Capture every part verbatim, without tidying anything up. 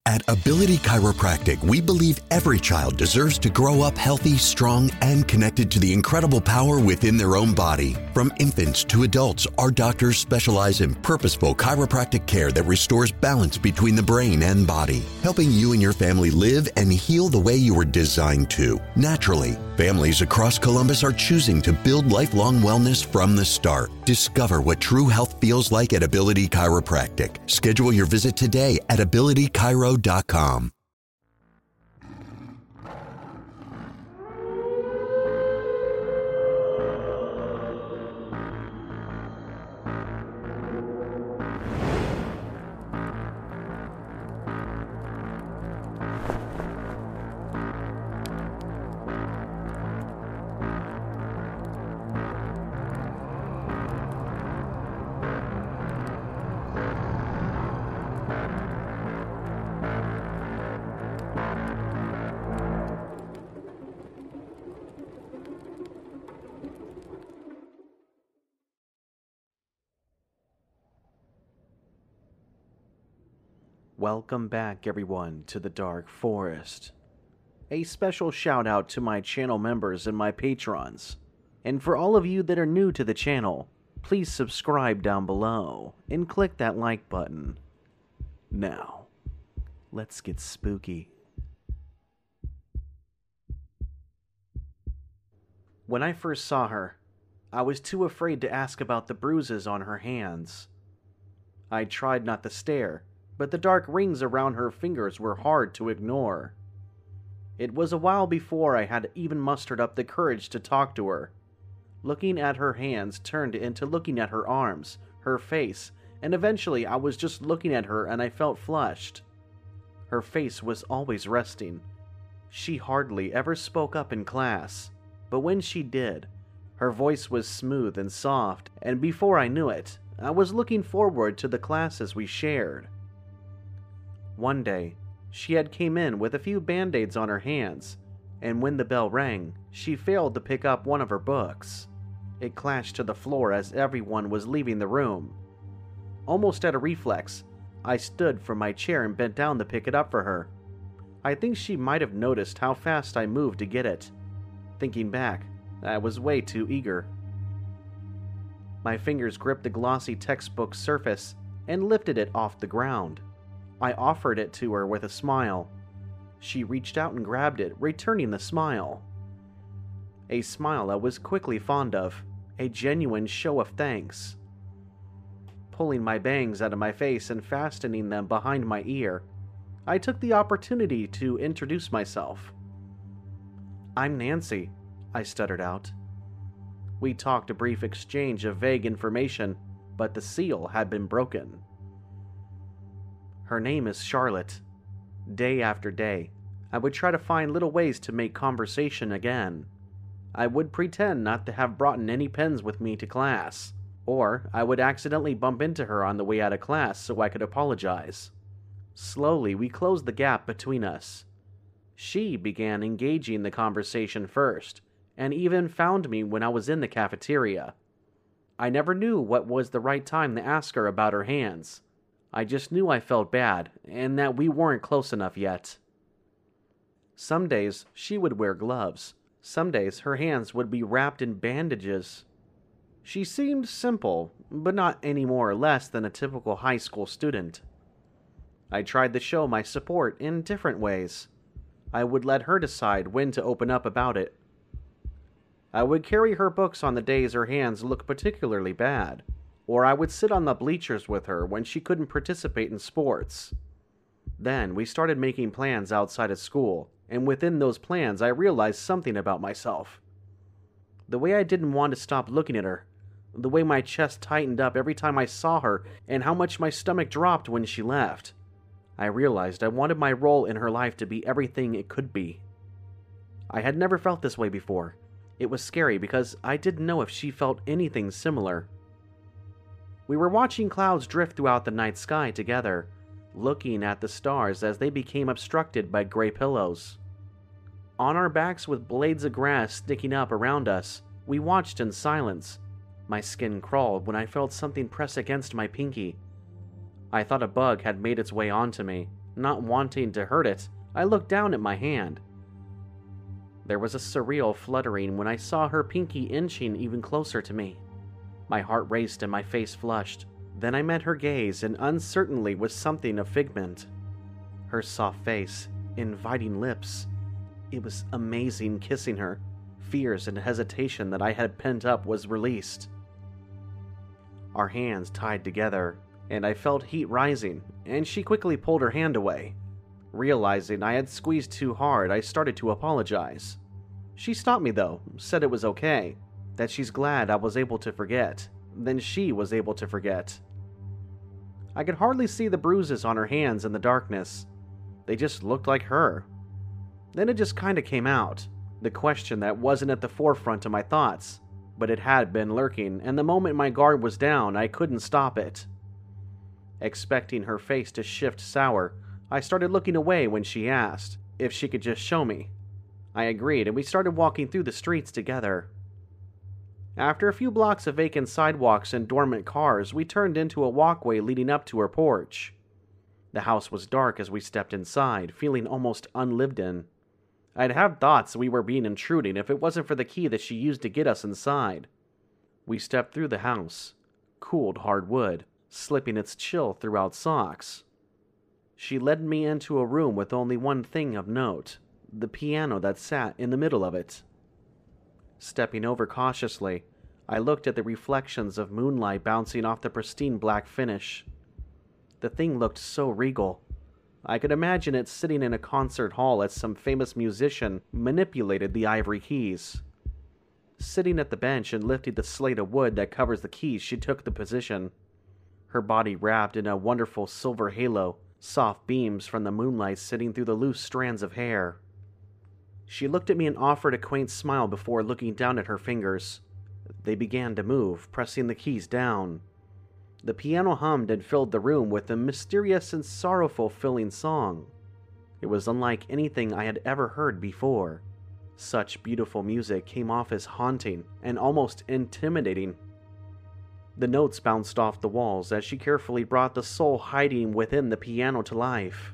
At Ability Chiropractic, we believe every child deserves to grow up healthy, strong, and connected to the incredible power within their own body. From infants to adults, our doctors specialize in purposeful chiropractic care that restores balance between the brain and body, helping you and your family live and heal the way you were designed to, naturally. Families across Columbus are choosing to build lifelong wellness from the start. Discover what true health feels like at Ability Chiropractic. Schedule your visit today at ability chiro dot com. Welcome back, everyone, to the Dark Forest. A special shout out to my channel members and my patrons. And for all of you that are new to the channel, please subscribe down below and click that like button. Now, let's get spooky. When I first saw her, I was too afraid to ask about the bruises on her hands. I tried not to stare, but the dark rings around her fingers were hard to ignore. It was a while before I had even mustered up the courage to talk to her. Looking at her hands turned into looking at her arms, her face, and eventually I was just looking at her and I felt flushed. Her face was always resting. She hardly ever spoke up in class, but when she did, her voice was smooth and soft, and before I knew it, I was looking forward to the classes we shared. One day, she had came in with a few band-aids on her hands, and when the bell rang, she failed to pick up one of her books. It clashed to the floor as everyone was leaving the room. Almost at a reflex, I stood from my chair and bent down to pick it up for her. I think she might have noticed how fast I moved to get it. Thinking back, I was way too eager. My fingers gripped the glossy textbook surface and lifted it off the ground. I offered it to her with a smile. She reached out and grabbed it, returning the smile. A smile I was quickly fond of, a genuine show of thanks. Pulling my bangs out of my face and fastening them behind my ear, I took the opportunity to introduce myself. "I'm Nancy," I stuttered out. We talked a brief exchange of vague information, but the seal had been broken. "Her name is Charlotte." Day after day, I would try to find little ways to make conversation again. I would pretend not to have brought any pens with me to class, or I would accidentally bump into her on the way out of class so I could apologize. Slowly, we closed the gap between us. She began engaging the conversation first, and even found me when I was in the cafeteria. I never knew what was the right time to ask her about her hands. I just knew I felt bad, and that we weren't close enough yet. Some days, she would wear gloves. Some days, her hands would be wrapped in bandages. She seemed simple, but not any more or less than a typical high school student. I tried to show my support in different ways. I would let her decide when to open up about it. I would carry her books on the days her hands looked particularly bad, or I would sit on the bleachers with her when she couldn't participate in sports. Then we started making plans outside of school, and within those plans I realized something about myself. The way I didn't want to stop looking at her, the way my chest tightened up every time I saw her, and how much my stomach dropped when she left. I realized I wanted my role in her life to be everything it could be. I had never felt this way before. It was scary because I didn't know if she felt anything similar. We were watching clouds drift throughout the night sky together, looking at the stars as they became obstructed by gray pillows. On our backs with blades of grass sticking up around us, we watched in silence. My skin crawled when I felt something press against my pinky. I thought a bug had made its way onto me, Not wanting to hurt it, I looked down at my hand. There was a surreal fluttering when I saw her pinky inching even closer to me. My heart raced and my face flushed. Then I met her gaze, and uncertainly was something of figment. Her soft face, inviting lips. It was amazing kissing her. Fears and hesitation that I had pent up was released. Our hands tied together, and I felt heat rising, and she quickly pulled her hand away. Realizing I had squeezed too hard, I started to apologize. She stopped me though, said it was okay, that she's glad I was able to forget. Then she was able to forget. I could hardly see the bruises on her hands in the darkness. They just looked like her. Then it just kinda came out, the question that wasn't at the forefront of my thoughts, but it had been lurking, and the moment my guard was down, I couldn't stop it. Expecting her face to shift sour, I started looking away when she asked if she could just show me. I agreed, and we started walking through the streets together. After a few blocks of vacant sidewalks and dormant cars, we turned into a walkway leading up to her porch. The house was dark as we stepped inside, feeling almost unlived in. I'd had thoughts we were being intruding if it wasn't for the key that she used to get us inside. We stepped through the house, cooled hard wood, slipping its chill throughout socks. She led me into a room with only one thing of note, the piano that sat in the middle of it. Stepping over cautiously, I looked at the reflections of moonlight bouncing off the pristine black finish. The thing looked so regal. I could imagine it sitting in a concert hall as some famous musician manipulated the ivory keys. Sitting at the bench and lifting the slate of wood that covers the keys, she took the position. Her body wrapped in a wonderful silver halo, soft beams from the moonlight sitting through the loose strands of hair. She looked at me and offered a quaint smile before looking down at her fingers. They began to move, pressing the keys down. The piano hummed and filled the room with a mysterious and sorrowful-filling song. It was unlike anything I had ever heard before. Such beautiful music came off as haunting and almost intimidating. The notes bounced off the walls as she carefully brought the soul hiding within the piano to life.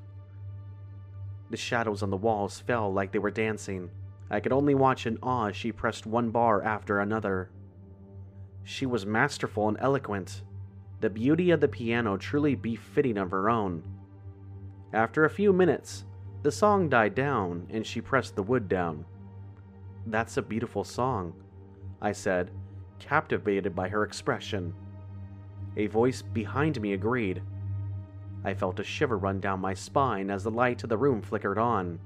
The shadows on the walls fell like they were dancing. I could only watch in awe as she pressed one bar after another. She was masterful and eloquent, the beauty of the piano truly befitting of her own. After a few minutes, the song died down and she pressed the wood down. "That's a beautiful song," I said, captivated by her expression. A voice behind me agreed. I felt a shiver run down my spine as the light of the room flickered on.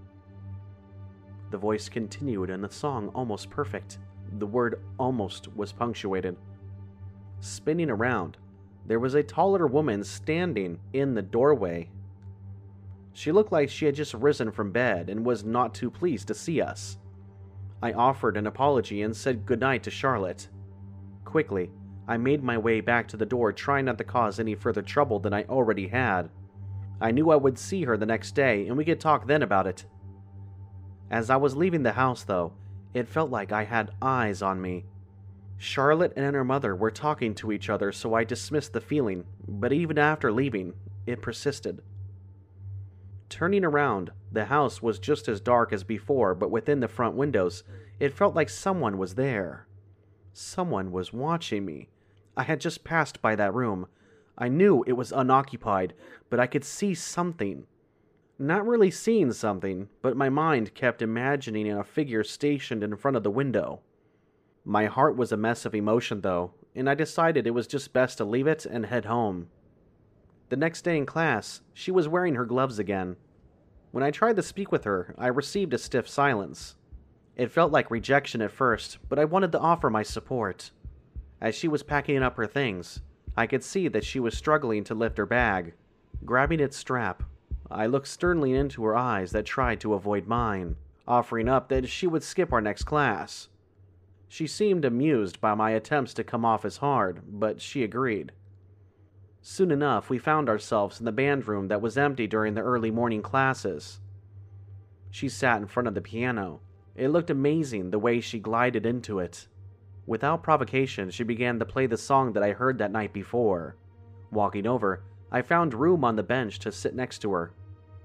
The voice continued and the song almost perfect. The word almost was punctuated. Spinning around, there was a taller woman standing in the doorway. She looked like she had just risen from bed and was not too pleased to see us. I offered an apology and said goodnight to Charlotte. Quickly, I made my way back to the door, trying not to cause any further trouble than I already had. I knew I would see her the next day, and we could talk then about it. As I was leaving the house, though, it felt like I had eyes on me. Charlotte and her mother were talking to each other, so I dismissed the feeling, but even after leaving, it persisted. Turning around, the house was just as dark as before, but within the front windows, it felt like someone was there. Someone was watching me. I had just passed by that room. I knew it was unoccupied, but I could see something. Not really seeing something, but my mind kept imagining a figure stationed in front of the window. My heart was a mess of emotion, though, and I decided it was just best to leave it and head home. The next day in class, she was wearing her gloves again. When I tried to speak with her, I received a stiff silence. It felt like rejection at first, but I wanted to offer my support. As she was packing up her things, I could see that she was struggling to lift her bag. Grabbing its strap, I looked sternly into her eyes that tried to avoid mine, offering up that she would skip our next class. She seemed amused by my attempts to come off as hard, but she agreed. Soon enough, we found ourselves in the band room that was empty during the early morning classes. She sat in front of the piano. It looked amazing the way she glided into it. Without provocation, she began to play the song that I heard that night before. Walking over, I found room on the bench to sit next to her.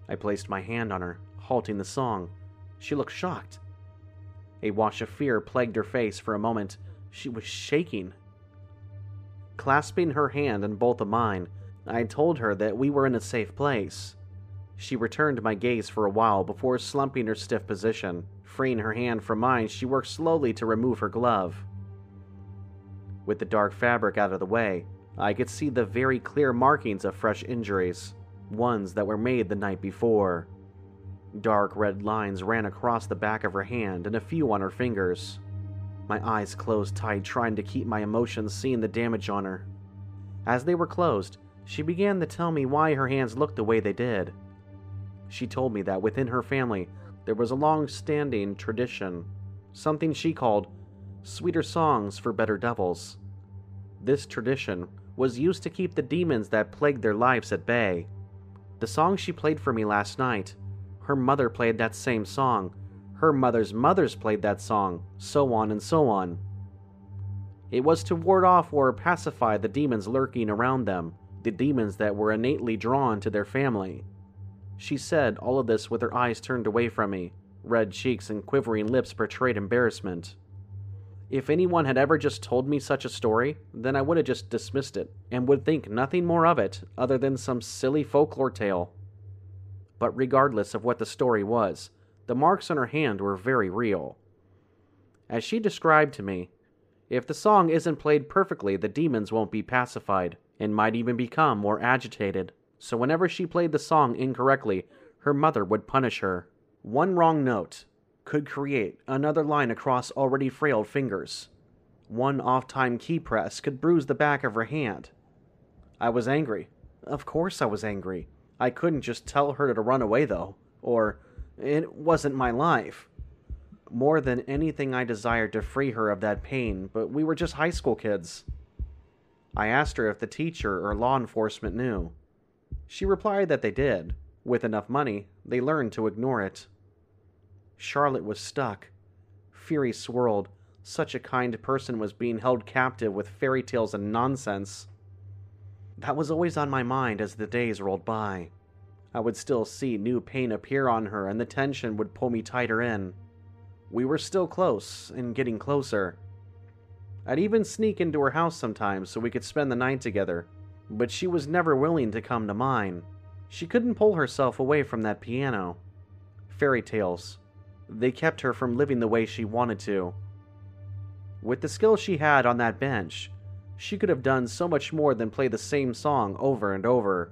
I placed my hand on her, halting the song. She looked shocked. A wash of fear plagued her face for a moment. She was shaking. Clasping her hand in both of mine, I told her that we were in a safe place. She returned my gaze for a while before slumping her stiff position. Freeing her hand from mine, she worked slowly to remove her glove. With the dark fabric out of the way, I could see the very clear markings of fresh injuries, ones that were made the night before. Dark red lines ran across the back of her hand and a few on her fingers. My eyes closed tight, trying to keep my emotions seeing the damage on her. As they were closed, she began to tell me why her hands looked the way they did. She told me that within her family, there was a long-standing tradition, something she called sweeter songs for better devils. This tradition was used to keep the demons that plagued their lives at bay. The song she played for me last night, her mother played that same song, her mother's mothers played that song, so on and so on. It was to ward off or pacify the demons lurking around them, the demons that were innately drawn to their family. She said all of this with her eyes turned away from me. Red cheeks and quivering lips portrayed embarrassment. If anyone had ever just told me such a story, then I would have just dismissed it, and would think nothing more of it other than some silly folklore tale. But regardless of what the story was, the marks on her hand were very real. As she described to me, if the song isn't played perfectly, the demons won't be pacified, and might even become more agitated. So whenever she played the song incorrectly, her mother would punish her. One wrong note could create another line across already frail fingers. One off-time key press could bruise the back of her hand. I was angry. Of course I was angry. I couldn't just tell her to run away, though. Or, it wasn't my life. More than anything, I desired to free her of that pain, but we were just high school kids. I asked her if the teacher or law enforcement knew. She replied that they did. With enough money, they learned to ignore it. Charlotte was stuck. Fury swirled. Such a kind person was being held captive with fairy tales and nonsense. That was always on my mind as the days rolled by. I would still see new pain appear on her, and the tension would pull me tighter in. We were still close, and getting closer. I'd even sneak into her house sometimes so we could spend the night together, but she was never willing to come to mine. She couldn't pull herself away from that piano. Fairy tales. They kept her from living the way she wanted to. With the skill she had on that bench, she could have done so much more than play the same song over and over.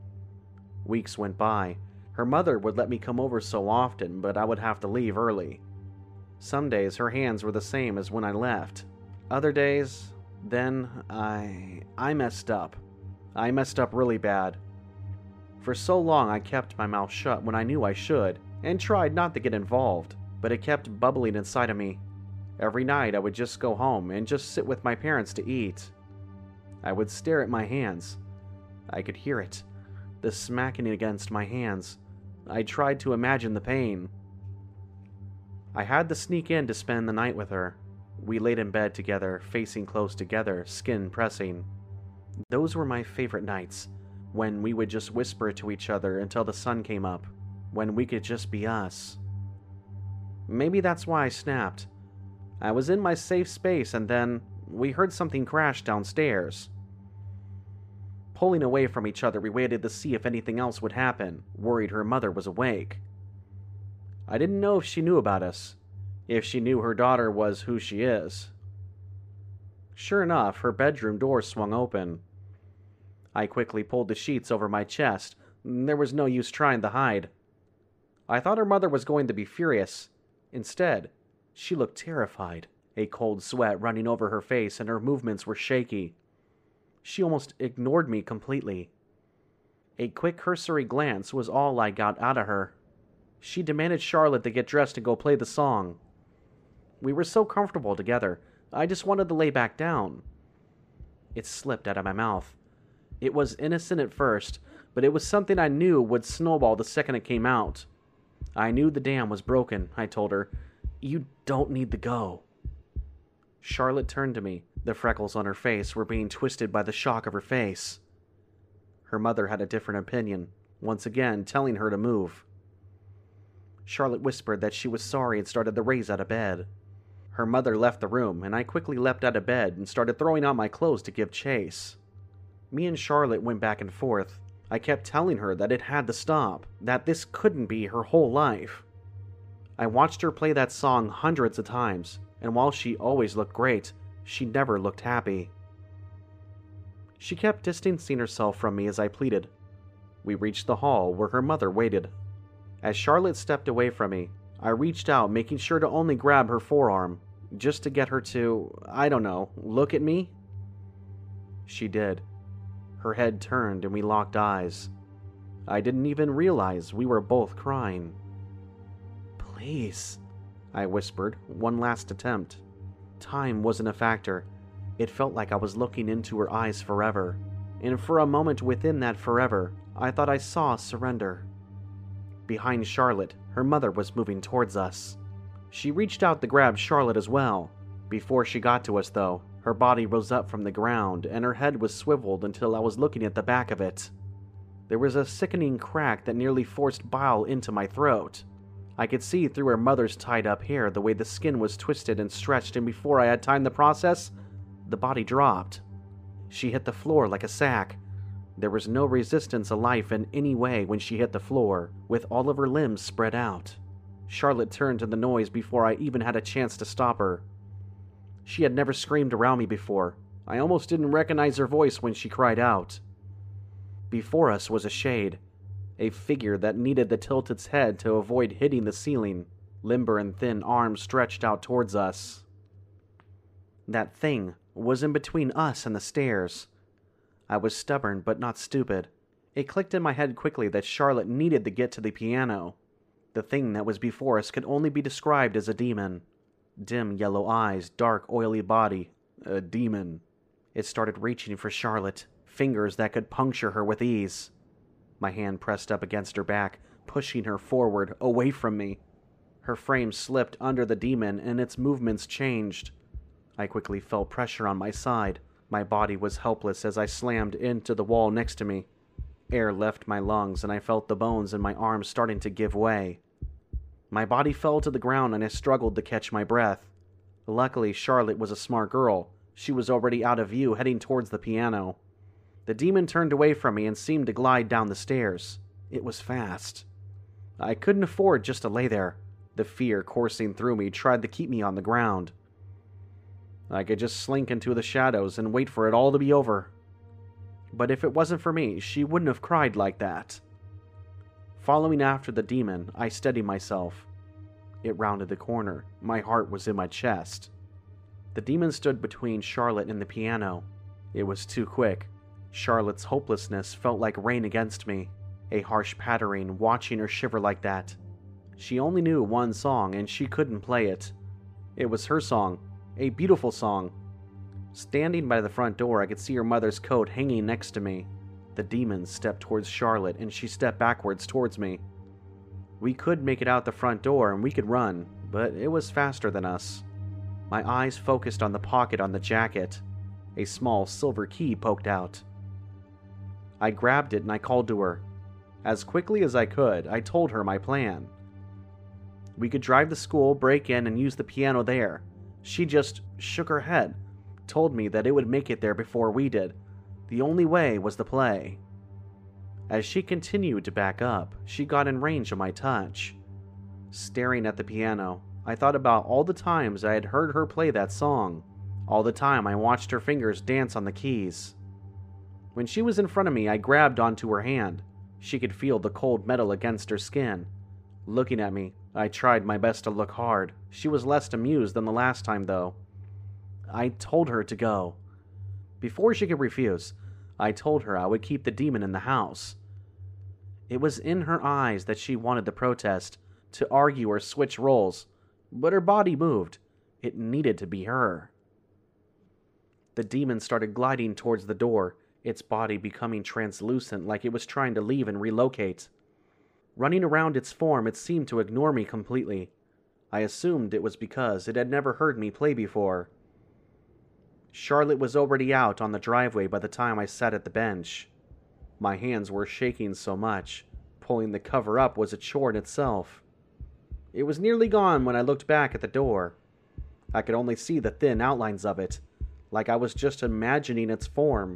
Weeks went by. Her mother would let me come over so often, but I would have to leave early. Some days her hands were the same as when I left. Other days, then I... I messed up. I messed up really bad. For so long I kept my mouth shut when I knew I should, and tried not to get involved, but it kept bubbling inside of me. Every night I would just go home and just sit with my parents to eat. I would stare at my hands. I could hear it, the smacking against my hands. I tried to imagine the pain. I had to sneak in to spend the night with her. We laid in bed together, facing close together, skin pressing. Those were my favorite nights, when we would just whisper to each other until the sun came up, when we could just be us. Maybe that's why I snapped. I was in my safe space, and then we heard something crash downstairs. Pulling away from each other, we waited to see if anything else would happen, worried her mother was awake. I didn't know if she knew about us, if she knew her daughter was who she is. Sure enough, her bedroom door swung open. I quickly pulled the sheets over my chest. There was no use trying to hide. I thought her mother was going to be furious. Instead, she looked terrified, a cold sweat running over her face, and her movements were shaky. She almost ignored me completely. A quick cursory glance was all I got out of her. She demanded Charlotte to get dressed and go play the song. We were so comfortable together, I just wanted to lay back down. It slipped out of my mouth. It was innocent at first, but it was something I knew would snowball the second it came out. I knew the dam was broken, I told her. You don't need to go. Charlotte turned to me. The freckles on her face were being twisted by the shock of her face. Her mother had a different opinion. once again telling her to move. Charlotte whispered that she was sorry and started to raise out of bed. Her mother left the room, and I quickly leapt out of bed and started throwing out my clothes to give chase. Me and Charlotte went back and forth. I kept telling her that it had to stop, that this couldn't be her whole life. I watched her play that song hundreds of times, and while she always looked great, she never looked happy. She kept distancing herself from me as I pleaded. We reached the hall where her mother waited. As Charlotte stepped away from me, I reached out, making sure to only grab her forearm, just to get her to, I don't know, look at me? She did. Her head turned and we locked eyes. I didn't even realize we were both crying. "Please," I whispered, one last attempt. Time wasn't a factor. It felt like I was looking into her eyes forever, and for a moment within that forever, I thought I saw surrender. Behind Charlotte, her mother was moving towards us. She reached out to grab Charlotte as well. Before she got to us, though, her body rose up from the ground and her head was swiveled until I was looking at the back of it. There was a sickening crack that nearly forced bile into my throat. I could see through her mother's tied-up hair the way the skin was twisted and stretched, and before I had time to process, the body dropped. She hit the floor like a sack. There was no resistance of life in any way when she hit the floor, with all of her limbs spread out. Charlotte turned to the noise before I even had a chance to stop her. She had never screamed around me before. I almost didn't recognize her voice when she cried out. Before us was a shade, a figure that needed to tilt its head to avoid hitting the ceiling, limber and thin arms stretched out towards us. That thing was in between us and the stairs. I was stubborn but not stupid. It clicked in my head quickly that Charlotte needed to get to the piano. The thing that was before us could only be described as a demon. Dim yellow eyes, dark oily body. A demon. It started reaching for Charlotte, fingers that could puncture her with ease. My hand pressed up against her back, pushing her forward, away from me. Her frame slipped under the demon and its movements changed. I quickly felt pressure on my side. My body was helpless as I slammed into the wall next to me. Air left my lungs and I felt the bones in my arms starting to give way. My body fell to the ground and I struggled to catch my breath. Luckily, Charlotte was a smart girl. She was already out of view, heading towards the piano. The demon turned away from me and seemed to glide down the stairs. It was fast. I couldn't afford just to lay there. The fear coursing through me tried to keep me on the ground. I could just slink into the shadows and wait for it all to be over. But if it wasn't for me, she wouldn't have cried like that. Following after the demon, I steadied myself. It rounded the corner. My heart was in my chest. The demon stood between Charlotte and the piano. It was too quick. Charlotte's hopelessness felt like rain against me. A harsh pattering, watching her shiver like that. She only knew one song, and she couldn't play it. It was her song. A beautiful song. Standing by the front door, I could see her mother's coat hanging next to me. The demon stepped towards Charlotte, and she stepped backwards towards me. We could make it out the front door, and we could run, but it was faster than us. My eyes focused on the pocket on the jacket. A small silver key poked out. I grabbed it and I called to her. As quickly as I could, I told her my plan. We could drive to school, break in, and use the piano there. She just shook her head, told me that it would make it there before we did. The only way was to play. As she continued to back up, she got in range of my touch. Staring at the piano, I thought about all the times I had heard her play that song. All the time I watched her fingers dance on the keys. When she was in front of me, I grabbed onto her hand. She could feel the cold metal against her skin. Looking at me, I tried my best to look hard. She was less amused than the last time, though. I told her to go. Before she could refuse, I told her I would keep the demon in the house. It was in her eyes that she wanted to protest, to argue or switch roles, but her body moved. It needed to be her. The demon started gliding towards the door, its body becoming translucent like it was trying to leave and relocate. Running around its form, it seemed to ignore me completely. I assumed it was because it had never heard me play before. Charlotte was already out on the driveway by the time I sat at the bench. My hands were shaking so much, Pulling the cover up was a chore in itself. It was nearly gone when I looked back at the door. I could only see the thin outlines of it, like I was just imagining its form.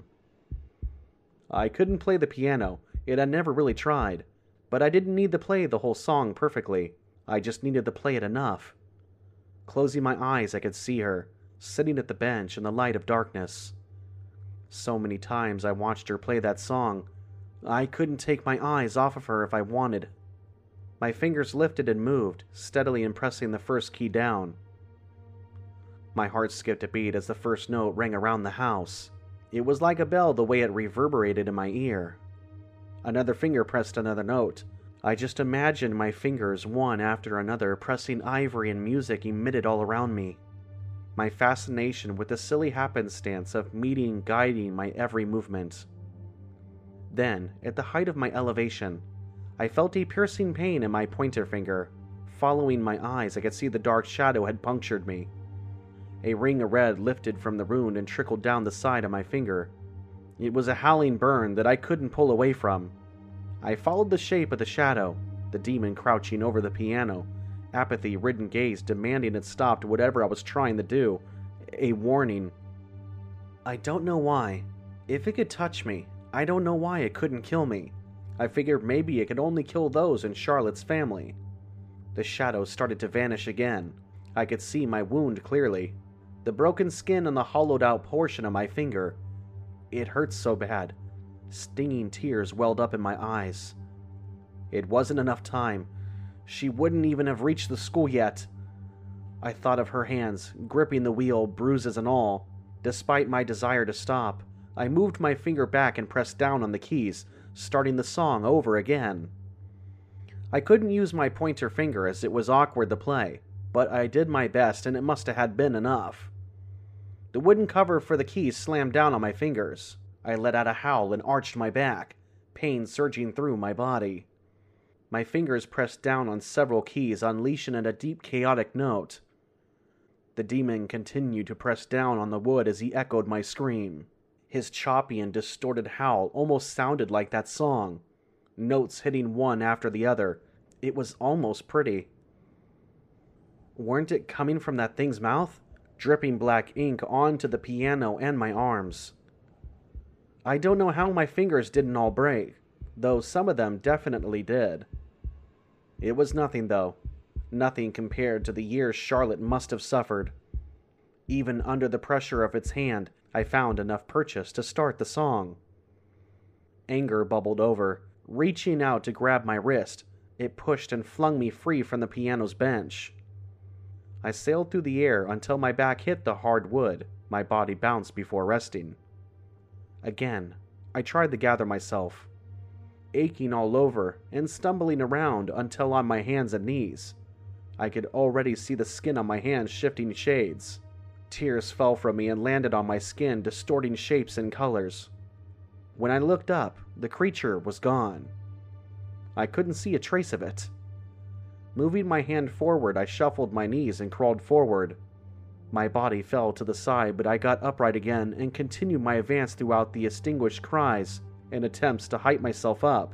I couldn't play the piano, it had never really tried, but I didn't need to play the whole song perfectly, I just needed to play it enough. Closing my eyes, I could see her, sitting at the bench in the light of darkness. So many times I watched her play that song, I couldn't take my eyes off of her if I wanted. My fingers lifted and moved, steadily impressing the first key down. My heart skipped a beat as the first note rang around the house. It was like a bell the way it reverberated in my ear. Another finger pressed another note. I just imagined my fingers, one after another, pressing ivory and music emitted all around me. My fascination with the silly happenstance of meeting guiding my every movement. Then, at the height of my elevation, I felt a piercing pain in my pointer finger. Following my eyes, I could see the dark shadow had punctured me. A ring of red lifted from the wound and trickled down the side of my finger. It was a howling burn that I couldn't pull away from. I followed the shape of the shadow, the demon crouching over the piano, apathy-ridden gaze demanding it stopped whatever I was trying to do. A warning. I don't know why. If it could touch me, I don't know why it couldn't kill me. I figured maybe it could only kill those in Charlotte's family. The shadow started to vanish again. I could see my wound clearly. The broken skin on the hollowed-out portion of my finger. It hurt so bad. Stinging tears welled up in my eyes. It wasn't enough time. She wouldn't even have reached the school yet. I thought of her hands, gripping the wheel, bruises and all. Despite my desire to stop, I moved my finger back and pressed down on the keys, starting the song over again. I couldn't use my pointer finger as it was awkward to play, but I did my best and it must have been enough. The wooden cover for the keys slammed down on my fingers. I let out a howl and arched my back, pain surging through my body. My fingers pressed down on several keys, unleashing a deep, chaotic note. The demon continued to press down on the wood as he echoed my scream. His choppy and distorted howl almost sounded like that song. Notes hitting one after the other. It was almost pretty. Weren't it coming from that thing's mouth? Dripping black ink onto the piano and my arms. I don't know how my fingers didn't all break, though some of them definitely did. It was nothing, though. Nothing compared to the years Charlotte must have suffered. Even under the pressure of its hand, I found enough purchase to start the song. Anger bubbled over. Reaching out to grab my wrist, it pushed and flung me free from the piano's bench. I sailed through the air until my back hit the hard wood. My body bounced before resting. Again, I tried to gather myself, aching all over and stumbling around until on my hands and knees. I could already see the skin on my hands shifting shades. Tears fell from me and landed on my skin, distorting shapes and colors. When I looked up, the creature was gone. I couldn't see a trace of it. Moving my hand forward, I shuffled my knees and crawled forward. My body fell to the side, but I got upright again and continued my advance throughout the extinguished cries and attempts to hype myself up.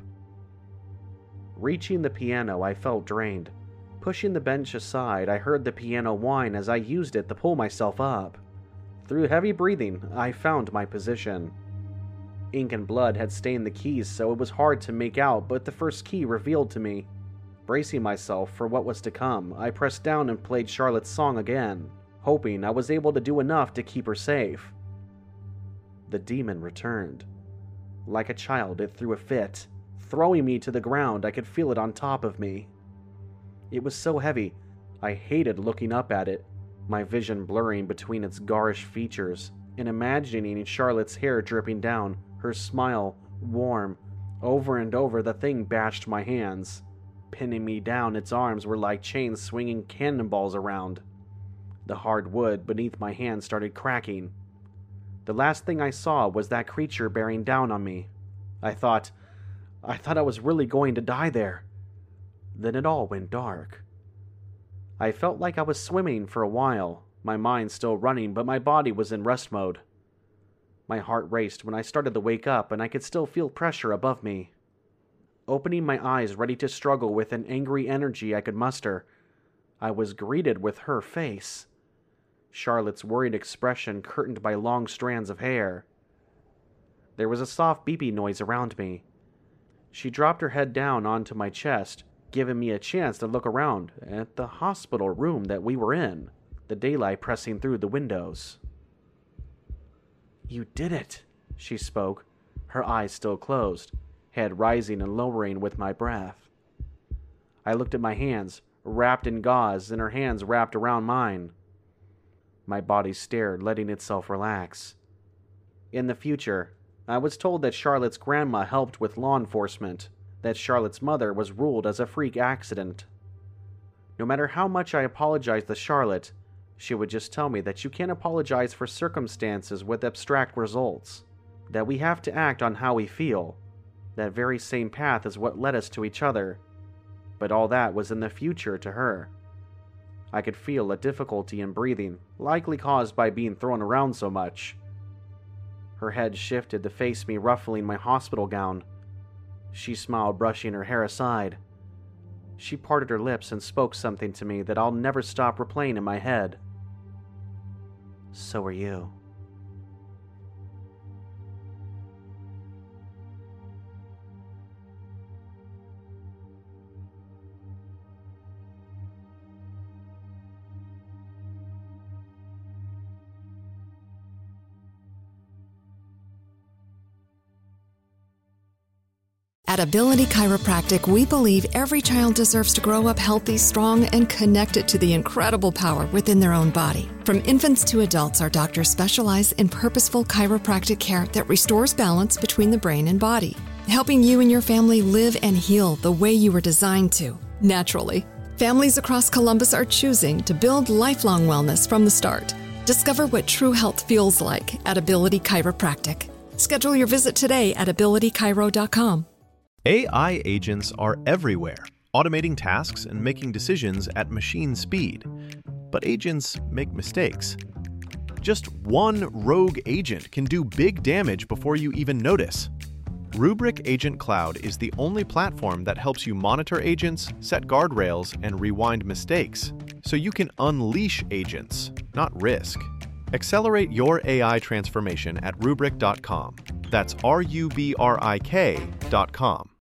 Reaching the piano, I felt drained. Pushing the bench aside, I heard the piano whine as I used it to pull myself up. Through heavy breathing, I found my position. Ink and blood had stained the keys, so it was hard to make out, but the first key revealed to me. Bracing myself for what was to come, I pressed down and played Charlotte's song again, hoping I was able to do enough to keep her safe. The demon returned. Like a child, it threw a fit. Throwing me to the ground, I could feel it on top of me. It was so heavy, I hated looking up at it, my vision blurring between its garish features, and imagining Charlotte's hair dripping down, her smile, warm. Over and over the thing bashed my hands. Pinning me down, its arms were like chains swinging cannonballs around. The hard wood beneath my hands started cracking. The last thing I saw was that creature bearing down on me. I thought, I thought I was really going to die there. Then it all went dark. I felt like I was swimming for a while, my mind still running, but my body was in rest mode. My heart raced when I started to wake up, and I could still feel pressure above me. Opening my eyes ready to struggle with an angry energy I could muster, I was greeted with her face. Charlotte's worried expression curtained by long strands of hair. There was a soft beeping noise around me. She dropped her head down onto my chest, giving me a chance to look around at the hospital room that we were in, the daylight pressing through the windows. "You did it," she spoke, her eyes still closed, head rising and lowering with my breath. I looked at my hands, wrapped in gauze, and her hands wrapped around mine. My body stared, letting itself relax. In the future, I was told that Charlotte's grandma helped with law enforcement, that Charlotte's mother was ruled as a freak accident. No matter how much I apologized to Charlotte, she would just tell me that you can't apologize for circumstances with abstract results, that we have to act on how we feel. That very same path is what led us to each other, but all that was in the future to her. I could feel a difficulty in breathing, likely caused by being thrown around so much. Her head shifted to face me, ruffling my hospital gown. She smiled, brushing her hair aside. She parted her lips and spoke something to me that I'll never stop replaying in my head. "So are you." At Ability Chiropractic, we believe every child deserves to grow up healthy, strong, and connected to the incredible power within their own body. From infants to adults, our doctors specialize in purposeful chiropractic care that restores balance between the brain and body, helping you and your family live and heal the way you were designed to, naturally. Families across Columbus are choosing to build lifelong wellness from the start. Discover what true health feels like at Ability Chiropractic. Schedule your visit today at ability chiro dot com. A I agents are everywhere, automating tasks and making decisions at machine speed. But agents make mistakes. Just one rogue agent can do big damage before you even notice. Rubrik Agent Cloud is the only platform that helps you monitor agents, set guardrails, and rewind mistakes, so you can unleash agents, not risk. Accelerate your A I transformation at rubrik dot com. That's R U B R I K dot com.